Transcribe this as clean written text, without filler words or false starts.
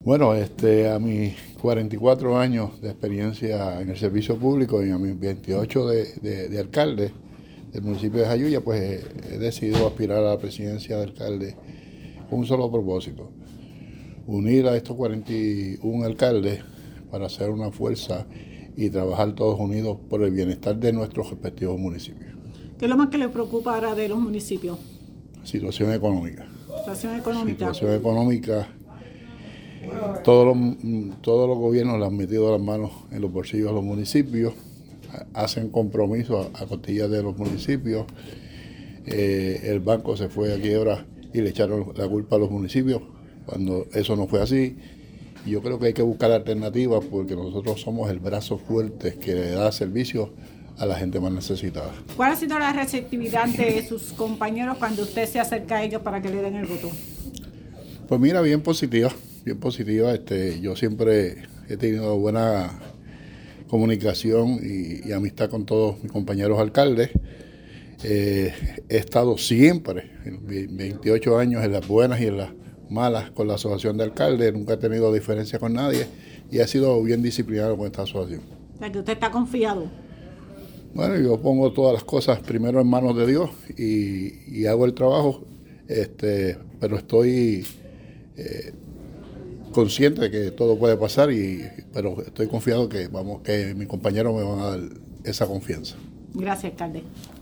Bueno, a mis 44 años de experiencia en el servicio público y a mis 28 de alcalde del municipio de Jayuya, pues he decidido aspirar a la presidencia de alcalde con un solo propósito: unir a estos 41 alcaldes para hacer una fuerza y trabajar todos unidos por el bienestar de nuestros respectivos municipios. ¿Qué es lo más que le preocupa ahora de los municipios? Situación económica. Situación económica. Situación económica. Todos los gobiernos le han metido las manos en los bolsillos a los municipios, hacen compromisos a costillas de los municipios. El banco se fue a quiebra y le echaron la culpa a los municipios, cuando eso no fue así. Y yo creo que hay que buscar alternativas, porque nosotros somos el brazo fuerte que le da servicio a la gente más necesitada. ¿Cuál ha sido la receptividad de sus compañeros cuando usted se acerca a ellos para que le den el voto? Pues mira, bien positiva, bien positiva. Yo siempre he tenido buena comunicación y amistad con todos mis compañeros alcaldes. He estado siempre, en 28 años, en las buenas y en las malas con la asociación de alcaldes. Nunca he tenido diferencia con nadie y he sido bien disciplinado con esta asociación. O sea, que usted está confiado. Bueno, yo pongo todas las cosas primero en manos de Dios y hago el trabajo, pero estoy consciente de que todo puede pasar, pero estoy confiado que mis compañeros me van a dar esa confianza. Gracias, alcalde.